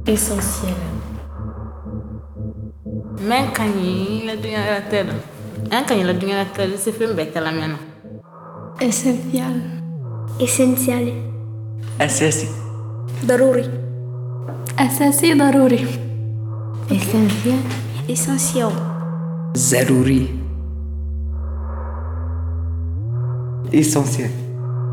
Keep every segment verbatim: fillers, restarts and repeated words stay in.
Essentiel. Men kanyi la dunya la tela. En kanyi la dunya la tela se film bekala mena. Essentiel. Essenziale. أساسي ضروري. أساسي ضروري. Essentiel. Essentiel. ضروري essentiel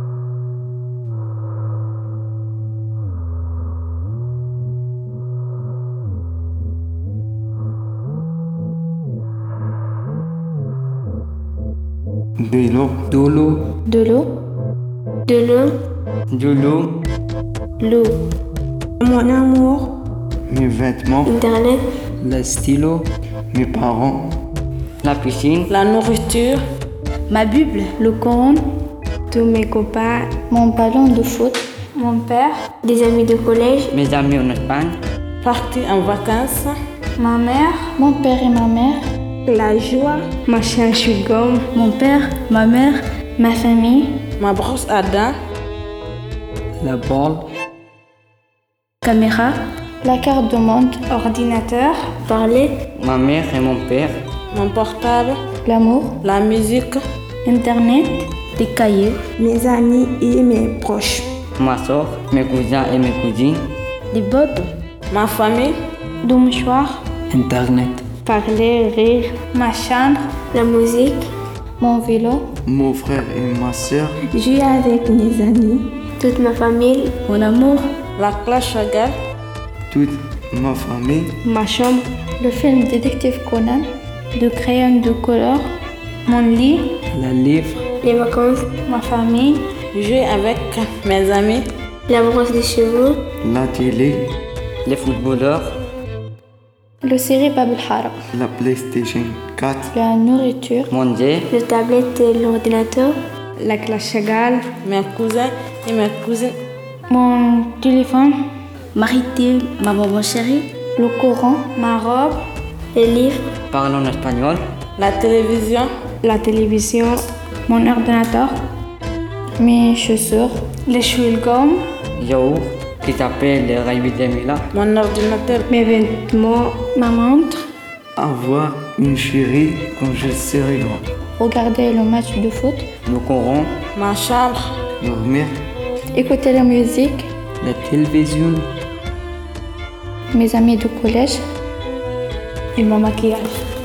de l'eau de l'eau De l'eau. De l'eau. de l'eau L'eau. Mon amour. mes vêtements Internet. le stylo mes parents la piscine La nourriture, Ma Bible. Le Coran. Tous mes copains. Mon ballon de foot. Mon père. Des amis de collège. mes amis en Espagne partir en vacances, Ma mère. Mon père et ma mère. La joie. Ma chien chewing-gum. Mon père. Ma mère. Ma famille. ma brosse à dents, la balle Caméra. La carte de monde. Ordinateur. Parler. ma mère et mon père mon portable, L'amour. la musique, Internet. Des cahiers. Mes amis et mes proches. ma soeur mes cousins et mes cousines Des bottes. ma famille, Du mouchoir. internet Parler, rire. Ma chambre. La musique. Mon vélo. mon frère et ma soeur Jouer avec mes amis. Toute ma famille. Mon amour. la classe Chagall, toute ma famille Ma chambre. Le film Détective Conan. De crayon de couleur. Mon lit. le livre Les vacances. Ma famille. jouer avec mes amis, La brosse des cheveux. la télé les footballeurs Le série Bab el Haram. la PlayStation quatre La nourriture. manger Le tablette et l'ordinateur. La classe Chagall. mes cousins et mes cousines, Mon téléphone. Marité, ma maman chérie. Le Coran. Ma robe. Les livres. parle en espagnol la télévision, La télévision. Mon ordinateur. Mes chaussures. Les chewing-gums. yaourt qui s'appelle le Rabi de Mila mon ordinateur, Mes vêtements. Ma montre. avoir une chérie quand je serai grand Regarder le match de foot. le Coran ma chambre, dormir Écouter la musique. la télévision Mes amis de collège. Et mon maquillage.